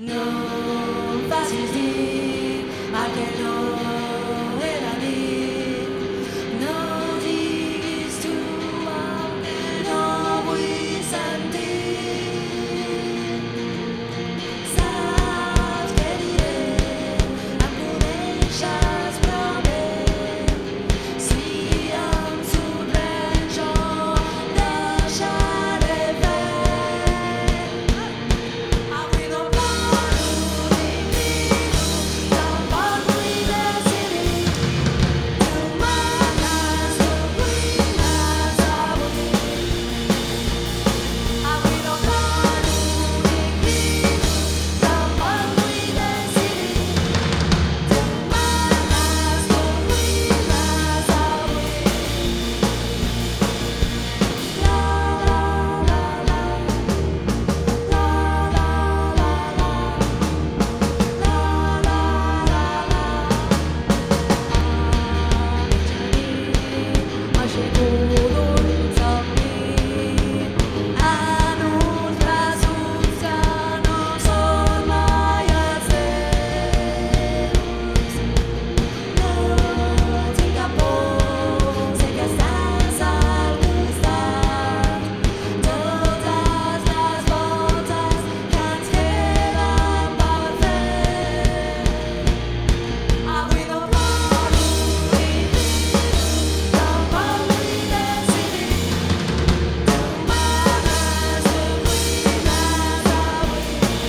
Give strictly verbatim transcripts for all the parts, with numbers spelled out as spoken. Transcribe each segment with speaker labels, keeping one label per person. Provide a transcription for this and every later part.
Speaker 1: No em facis dir el que no he de dir. No diguis tu el que no vull sentir. Saps què diré? Em coneixes prou bé. Si em sorprèn jo em deixaré fer. Avui no ploro ni crido, tampoc vull decidir. Tu manes, tu cuines avui. Avui no ploro ni crido, tampoc vull decidir. Tu manes, tu cuines avui. La la la la, la la la la, la la la la. M'aixeco d'un somni en uns braços que no són mai els teus. No tinc cap por, sé que estàs al costat. Totes les voltes que ens queden per fer. Avui no ploro ni crido, tampoc vull decidir. Tu manes, tu cuines avui.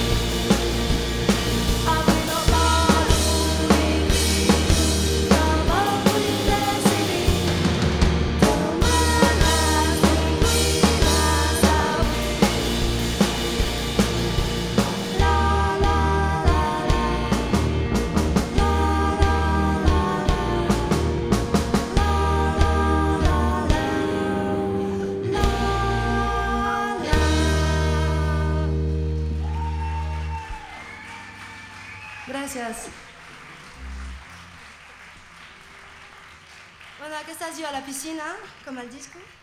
Speaker 1: Avui no ploro ni crido, tampoc vull decidir. Tu manes, tu cuines avui. La la la la, la la la la, la la la la, la la. Gràcies. Bueno, aquesta es diu A la piscina, com el disco.